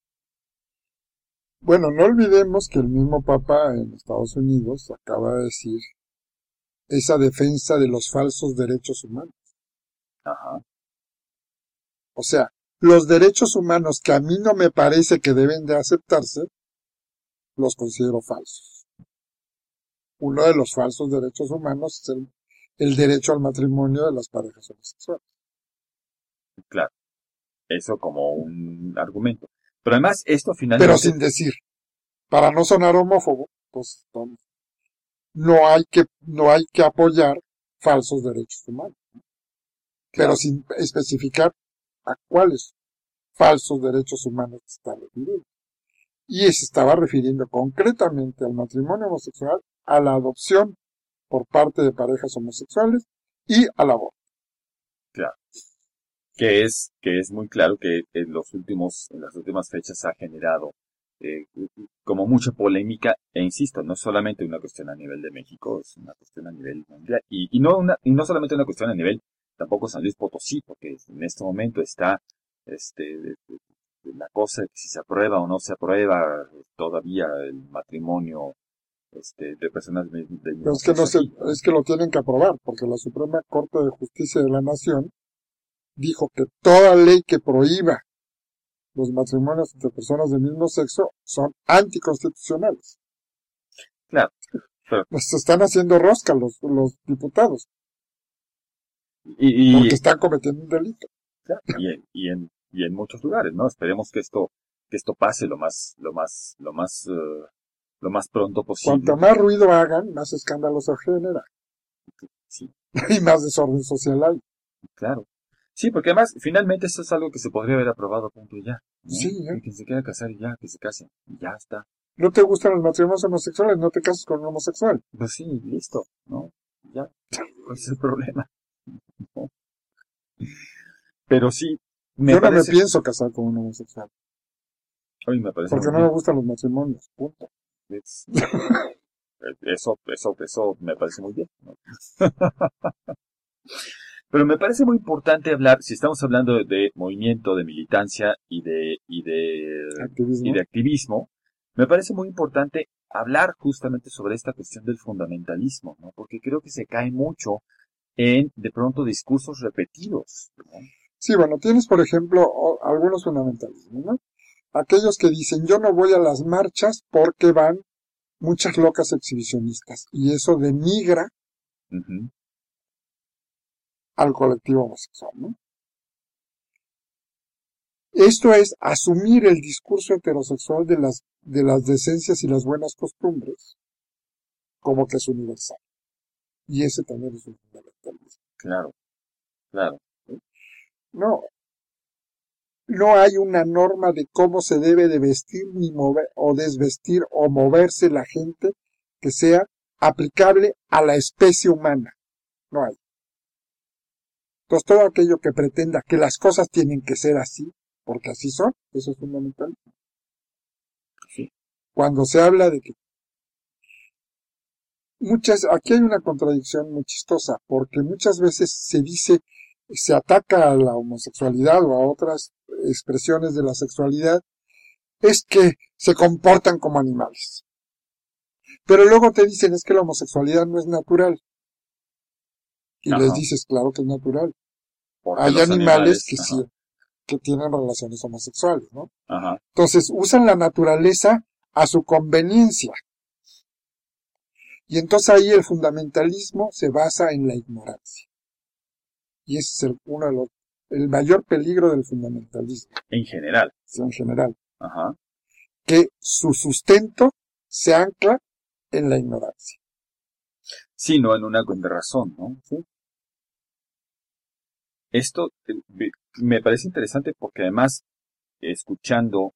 Speaker 3: Bueno, no olvidemos que el mismo Papa en Estados Unidos acaba de decir esa defensa de los falsos derechos humanos.
Speaker 2: Ajá.
Speaker 3: O sea, los derechos humanos que a mí no me parece que deben de aceptarse, los considero falsos. Uno de los falsos derechos humanos es el derecho al matrimonio de las parejas homosexuales.
Speaker 2: Claro, eso como un argumento. Pero además esto finalmente...
Speaker 3: Pero sin decir, para no sonar homófobo, pues no hay que apoyar falsos derechos humanos. Pero
Speaker 2: Claro.
Speaker 3: sin especificar a cuáles falsos derechos humanos se está refiriendo. Y se estaba refiriendo concretamente al matrimonio homosexual, a la adopción por parte de parejas homosexuales y al aborto.
Speaker 2: Claro. Que es muy claro que en las últimas fechas ha generado como mucha polémica, e insisto, no es solamente una cuestión a nivel de México, es una cuestión a nivel mundial, y no solamente una cuestión a nivel tampoco San Luis Potosí, porque en este momento está la cosa de que si se aprueba o no se aprueba todavía el matrimonio de personas del
Speaker 3: Pero
Speaker 2: mismo
Speaker 3: es que
Speaker 2: sexo.
Speaker 3: es que lo tienen que aprobar, porque la Suprema Corte de Justicia de la Nación dijo que toda ley que prohíba los matrimonios entre personas del mismo sexo son anticonstitucionales.
Speaker 2: Claro. Pero,
Speaker 3: Se están haciendo rosca los diputados,
Speaker 2: y
Speaker 3: porque están cometiendo un delito.
Speaker 2: claro, y en muchos lugares, ¿no? Esperemos que esto pase lo más pronto posible.
Speaker 3: Cuanto más ruido hagan, más escándalos se generan.
Speaker 2: Sí,
Speaker 3: Y más desorden social hay.
Speaker 2: claro. Sí, porque además, finalmente eso es algo que se podría haber aprobado, punto y ya, ¿no?
Speaker 3: Sí,
Speaker 2: Que quien se quiera casar y ya, que se case, y ya está.
Speaker 3: ¿No te gustan los matrimonios homosexuales? No te cases con un homosexual.
Speaker 2: Pues sí, listo, ¿no? Ya, ¿cuál es el problema? ¿No? Pero sí,
Speaker 3: Yo no me pienso casar con un homosexual.
Speaker 2: Hoy me parece
Speaker 3: Porque
Speaker 2: muy
Speaker 3: no
Speaker 2: bien.
Speaker 3: me gustan los matrimonios. Punto.
Speaker 2: Eso me parece muy bien, ¿no? Pero me parece muy importante hablar, si estamos hablando de movimiento, de militancia y de activismo, me parece muy importante hablar justamente sobre esta cuestión del fundamentalismo, ¿no? Porque creo que se cae mucho en, de pronto, discursos repetidos, ¿no?
Speaker 3: Sí, bueno, tienes, por ejemplo, algunos fundamentalismos, ¿no? Aquellos que dicen, yo no voy a las marchas porque van muchas locas exhibicionistas, y eso denigra
Speaker 2: Uh-huh.
Speaker 3: al colectivo homosexual, ¿no? Esto es asumir el discurso heterosexual de las decencias y las buenas costumbres como que es universal. Y ese también es un fundamentalismo.
Speaker 2: Claro, claro.
Speaker 3: No hay una norma de cómo se debe de vestir ni mover o desvestir o moverse la gente que sea aplicable a la especie humana. No hay. Entonces todo aquello que pretenda que las cosas tienen que ser así, porque así son, eso es fundamental.
Speaker 2: Sí.
Speaker 3: Cuando se habla de que aquí hay una contradicción muy chistosa, porque muchas veces se dice se ataca a la homosexualidad o a otras expresiones de la sexualidad es que se comportan como animales. Pero luego te dicen es que la homosexualidad no es natural. Y
Speaker 2: Ajá.
Speaker 3: les dices, claro que es natural.
Speaker 2: Porque
Speaker 3: Hay
Speaker 2: los
Speaker 3: animales que
Speaker 2: ajá,
Speaker 3: sí, que tienen relaciones homosexuales, ¿no?
Speaker 2: ajá.
Speaker 3: Entonces usan la naturaleza a su conveniencia. Y entonces ahí el fundamentalismo se basa en la ignorancia. Y ese es el mayor peligro del fundamentalismo,
Speaker 2: En general.
Speaker 3: en general.
Speaker 2: Ajá.
Speaker 3: Que su sustento se ancla en la ignorancia.
Speaker 2: Sí, no en una cuenta razón, ¿no?
Speaker 3: ¿Sí?
Speaker 2: Esto me parece interesante porque además, escuchando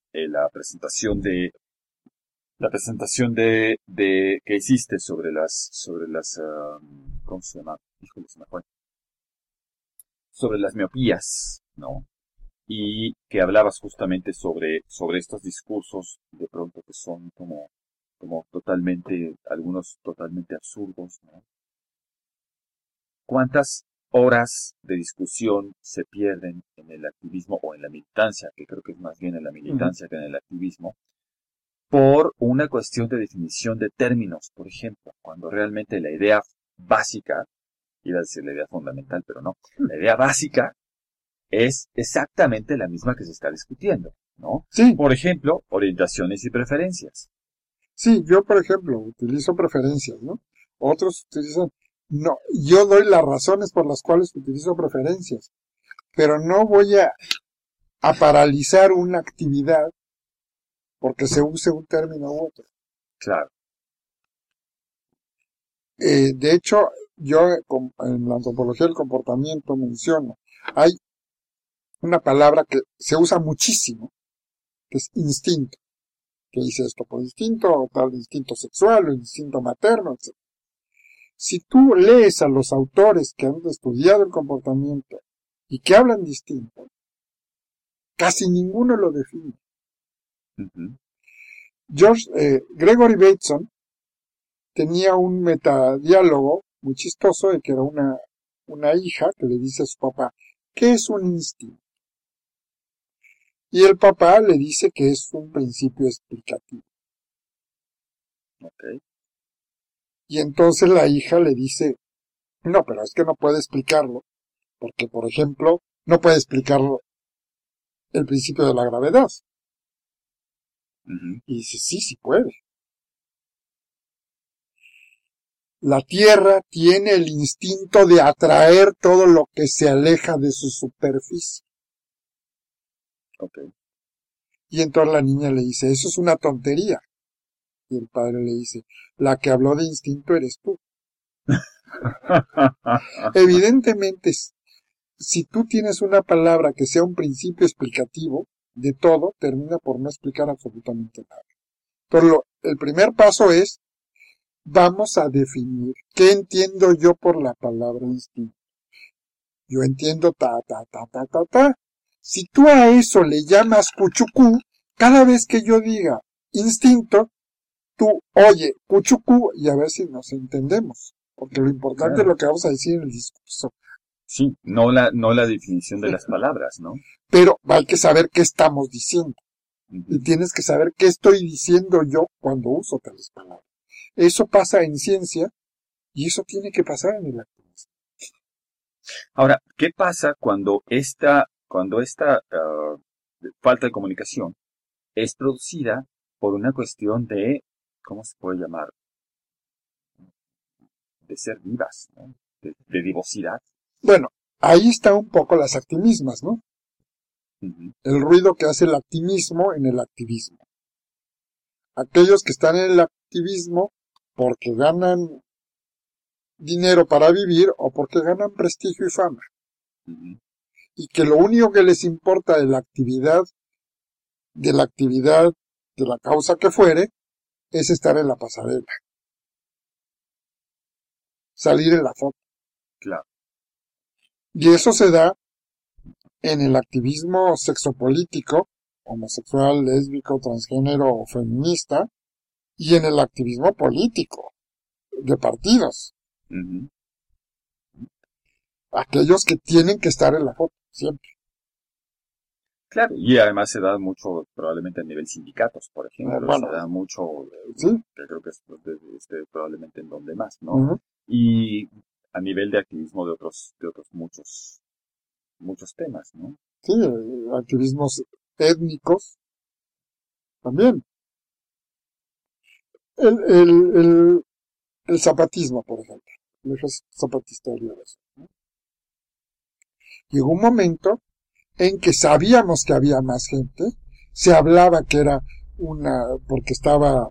Speaker 2: la presentación de que hiciste sobre las, ¿cómo se llama? Híjole, se me fue. Sobre las miopías, ¿no? Y que hablabas justamente sobre estos discursos de pronto que son como totalmente, algunos totalmente absurdos, ¿no? ¿Cuántas horas de discusión se pierden en el activismo o en la militancia, que creo que es más bien en la militancia que en el activismo, por una cuestión de definición de términos, por ejemplo, cuando realmente la idea básica, iba a decir la idea fundamental, pero no, la idea básica es exactamente la misma que se está discutiendo, ¿no?
Speaker 3: Sí,
Speaker 2: Por ejemplo, orientaciones y preferencias.
Speaker 3: sí, yo por ejemplo utilizo preferencias, ¿no? Otros utilizan, no, yo doy las razones por las cuales utilizo preferencias, pero no voy a paralizar una actividad porque se use un término u otro.
Speaker 2: Claro.
Speaker 3: De hecho, yo en la antropología del comportamiento menciono, hay una palabra que se usa muchísimo, que es instinto, que dice esto por instinto, o tal instinto sexual, o instinto materno, etc. Si tú lees a los autores que han estudiado el comportamiento y que hablan distinto, casi ninguno lo define.
Speaker 2: Uh-huh.
Speaker 3: Gregory Bateson tenía un metadiálogo muy chistoso de que era una hija que le dice a su papá, ¿qué es un instinto? Y el papá le dice que es un principio explicativo.
Speaker 2: Okay.
Speaker 3: Y entonces la hija le dice, no, pero es que no puede explicarlo, porque por ejemplo, no puede explicarlo el principio de la gravedad.
Speaker 2: Uh-huh.
Speaker 3: Y dice, sí, sí puede. La Tierra tiene el instinto de atraer todo lo que se aleja de su superficie.
Speaker 2: Okay.
Speaker 3: Y entonces la niña le dice, eso es una tontería. Y el padre le dice, la que habló de instinto eres tú. Evidentemente, si tú tienes una palabra que sea un principio explicativo de todo, termina por no explicar absolutamente nada. Pero el primer paso es, vamos a definir qué entiendo yo por la palabra instinto. Yo entiendo ta, ta, ta, ta, ta, ta. Si tú a eso le llamas cuchucú, cada vez que yo diga instinto, tú oye cuchucú y a ver si nos entendemos. Porque lo importante
Speaker 2: Claro.
Speaker 3: es lo que vamos a decir en el discurso.
Speaker 2: Sí, no la definición de las palabras, ¿no?
Speaker 3: Pero hay que saber qué estamos diciendo.
Speaker 2: Uh-huh.
Speaker 3: Y tienes que saber qué estoy diciendo yo cuando uso tales palabras. Eso pasa en ciencia y eso tiene que pasar en el activismo.
Speaker 2: Ahora, ¿qué pasa cuando esta falta de comunicación es producida por una cuestión de, ¿cómo se puede llamar? De ser vivas, ¿no? De divosidad.
Speaker 3: Bueno, ahí está un poco las activismas, ¿no?
Speaker 2: Uh-huh.
Speaker 3: El ruido que hace el activismo en el activismo. Aquellos que están en el activismo porque ganan dinero para vivir o porque ganan prestigio y fama.
Speaker 2: Uh-huh.
Speaker 3: Y que lo único que les importa de la actividad de la causa que fuere, es estar en la pasarela. Salir en la foto.
Speaker 2: Claro.
Speaker 3: Y eso se da en el activismo sexopolítico, homosexual, lésbico, transgénero o feminista, y en el activismo político, de partidos.
Speaker 2: Uh-huh.
Speaker 3: aquellos que tienen que estar en la foto, siempre.
Speaker 2: Claro, y además se da mucho, probablemente a nivel sindicatos, por ejemplo,
Speaker 3: Bueno,
Speaker 2: se da mucho,
Speaker 3: sí.
Speaker 2: que creo que es probablemente en donde más, ¿no?
Speaker 3: Ujú.
Speaker 2: Y a nivel de activismo de otros muchos temas, ¿no?
Speaker 3: Sí, activismos étnicos también. El zapatismo, por ejemplo, el ejército zapatista de liberación, ¿no? Llegó un momento en que sabíamos que había más gente, se hablaba que era porque estaba,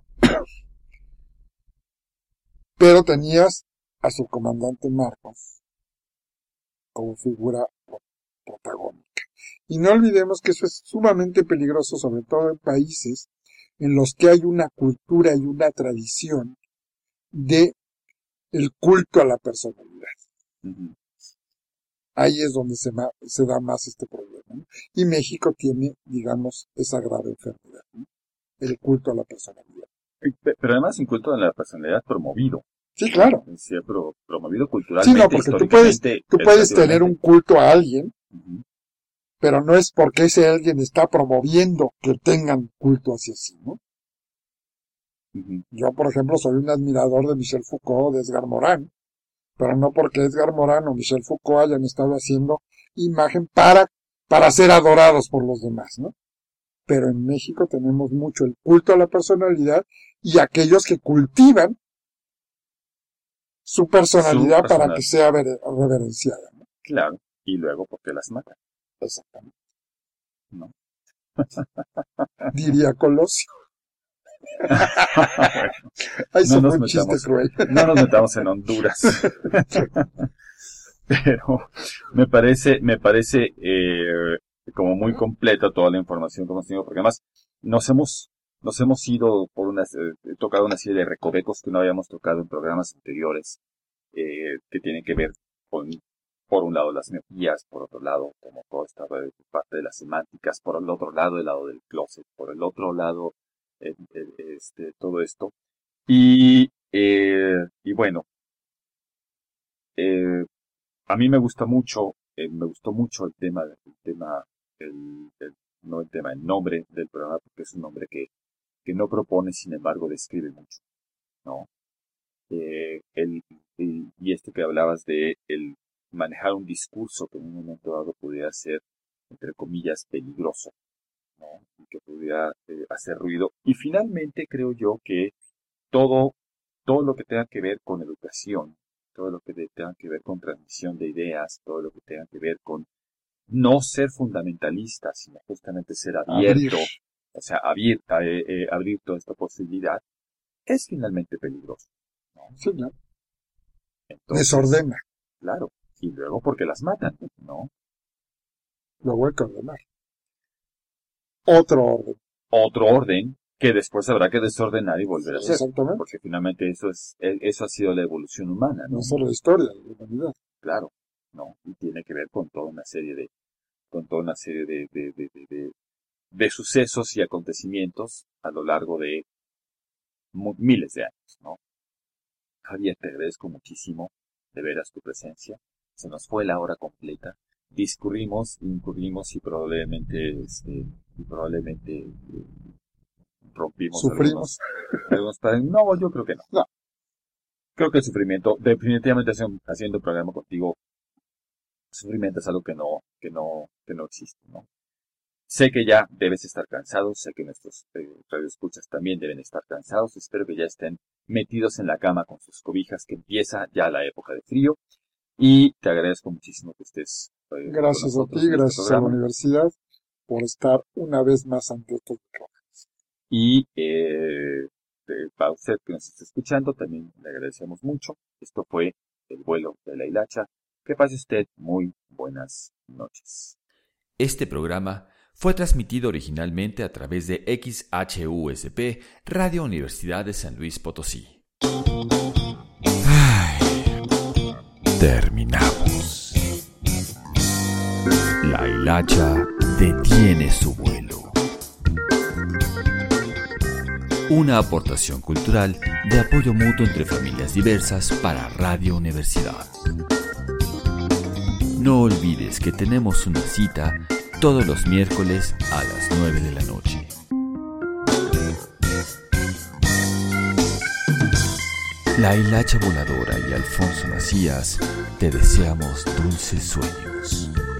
Speaker 3: pero tenías a su comandante Marcos como figura protagónica. Y no olvidemos que eso es sumamente peligroso, sobre todo en países en los que hay una cultura y una tradición de el culto a la personalidad.
Speaker 2: Uh-huh.
Speaker 3: Ahí es donde se da más este problema, ¿no? Y México tiene, digamos, esa grave enfermedad, ¿no? El culto a la personalidad.
Speaker 2: Pero además un culto a la personalidad promovido.
Speaker 3: Sí, claro.
Speaker 2: Sí, pero promovido culturalmente.
Speaker 3: Sí, no, porque tú puedes tener un culto a alguien, uh-huh, pero no es porque ese alguien está promoviendo que tengan culto hacia sí, ¿no? Uh-huh. Yo, por ejemplo, soy un admirador de Michel Foucault, de Edgar Morin, pero no porque Edgar Morin o Michel Foucault hayan estado haciendo imagen para ser adorados por los demás, ¿no? Pero en México tenemos mucho el culto a la personalidad y aquellos que cultivan su personalidad para que sea reverenciada, ¿no?
Speaker 2: Claro, y luego porque las matan.
Speaker 3: Exactamente.
Speaker 2: ¿No?
Speaker 3: Diría Colosio.
Speaker 2: Bueno,
Speaker 3: ahí se fue un chiste cruel.
Speaker 2: No nos metamos en Honduras. Pero me parece como muy completa toda la información que hemos tenido, porque además nos hemos ido por tocado una serie de recovecos que no habíamos tocado en programas anteriores, que tienen que ver con, por un lado, las miopías, por otro lado, como toda esta parte de las semánticas, por el otro lado, el lado del closet, por el otro lado, todo esto. Y bueno, a mí me gustó mucho el nombre del programa, porque es un nombre que no propone, sin embargo, describe mucho, ¿no? Y esto que hablabas de el manejar un discurso que en un momento dado pudiera ser, entre comillas, peligroso, ¿no? Y que pudiera hacer ruido. Y finalmente creo yo que todo lo que tenga que ver con educación, todo lo que tenga que ver con transmisión de ideas, todo lo que tenga que ver con no ser fundamentalista, sino justamente ser abierto, o sea, abrir toda esta posibilidad, es finalmente peligroso, ¿no?
Speaker 3: Sí, claro.
Speaker 2: Entonces,
Speaker 3: desordena.
Speaker 2: Claro, y luego porque las matan, ¿no?
Speaker 3: Luego hay que ordenar. Otro orden
Speaker 2: que después habrá que desordenar y volver a hacer.
Speaker 3: Exactamente.
Speaker 2: Porque finalmente eso ha sido la evolución humana, ¿no?
Speaker 3: Esa es la historia de la humanidad.
Speaker 2: Claro, ¿no? Y tiene que ver con toda una serie de sucesos y acontecimientos a lo largo de miles de años, ¿no? Javier, te agradezco muchísimo de veras tu presencia. Se nos fue la hora completa. Discurrimos, incurrimos y probablemente rompimos.
Speaker 3: Sufrimos.
Speaker 2: No, yo creo que no. No. Creo que el sufrimiento, definitivamente haciendo un programa contigo, sufrimiento es algo que no existe, ¿no? Sé que ya debes estar cansado, sé que nuestros radioescuchas también deben estar cansados, espero que ya estén metidos en la cama con sus cobijas, que empieza ya la época de frío, y te agradezco muchísimo que estés
Speaker 3: gracias a ti, gracias a la universidad por estar una vez más ante estos micrófonos.
Speaker 2: Y para usted que nos está escuchando, también le agradecemos mucho. Esto fue El vuelo de la hilacha. Que pase usted muy buenas noches.
Speaker 1: Este programa fue transmitido originalmente a través de XHUSP, Radio Universidad de San Luis Potosí. Terminamos. La hilacha detiene su vuelo. Una aportación cultural de apoyo mutuo entre familias diversas para Radio Universidad. no olvides que tenemos una cita todos los miércoles a las 9 de la noche. La Hilacha Voladora y Alfonso Macías te deseamos dulces sueños.